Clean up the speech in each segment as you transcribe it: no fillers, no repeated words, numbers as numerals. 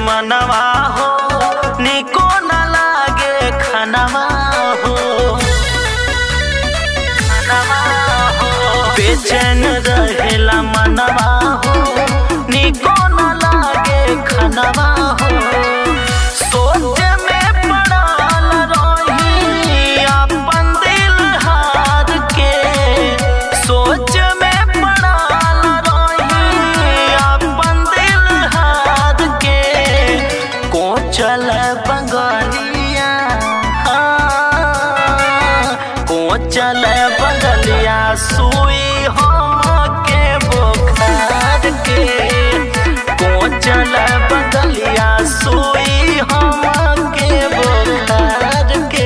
मनवा हो निको न लागे खनवा हो बेचैन रहेला मनवा हो निको न लागे खनवा हो सोच में पड़ल रही अपन दिल हार के सोच में पड़ल रही अपन दिल हार के को चल बंगलिया को चल बंगलिया सुई हम के बुखार के को चल बंगलिया सुई हम के बुखार के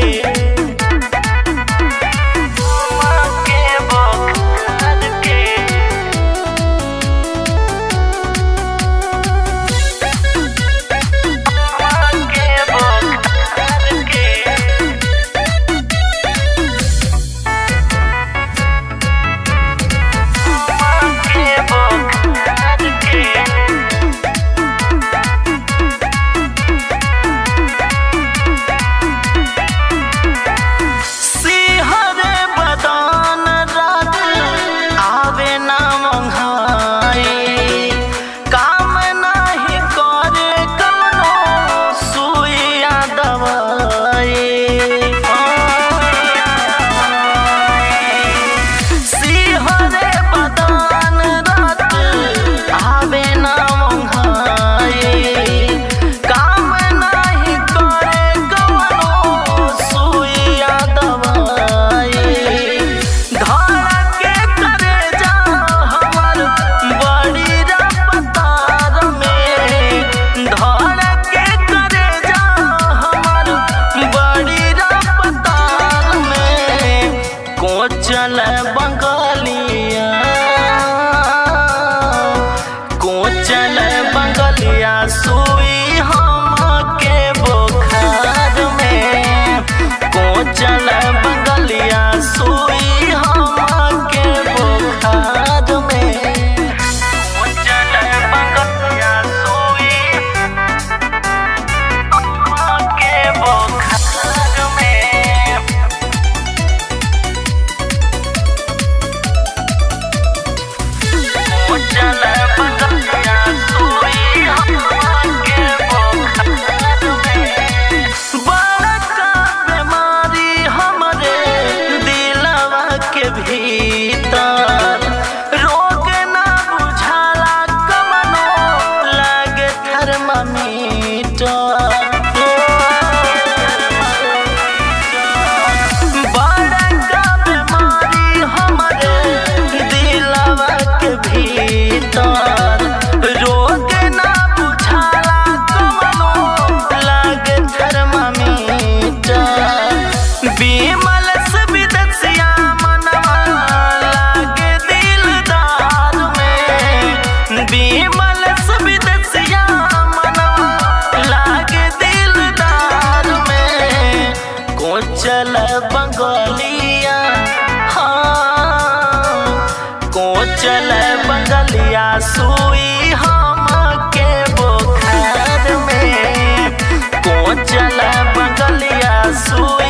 बुखार के बुखार के चल बंगलिया को चल बंगलिया सुई हम के बुखार में को चल बंगलिया सुई हम के बुखार में को चल बंगलिया सुई हम के बुखार में चल बंगलिया सुई हमके बुखार में बड़का बीमारी हमरे दिलवा के भीतर रोग ना बुझाला कमनो लागे थर्मामीटर बड़का बीमारी हमरे दिलवा के भीतर रोग ना बुझाला कमनो लागे थर्मामीटर बिमल से विदेशिया मनवा लागे दिलदार में बिमल से विदेशिया मनवा लागे दिलदार में को चल बंगलिया को चल बंगलिया सुई हम के बुखार में को चल बंगलिया सुई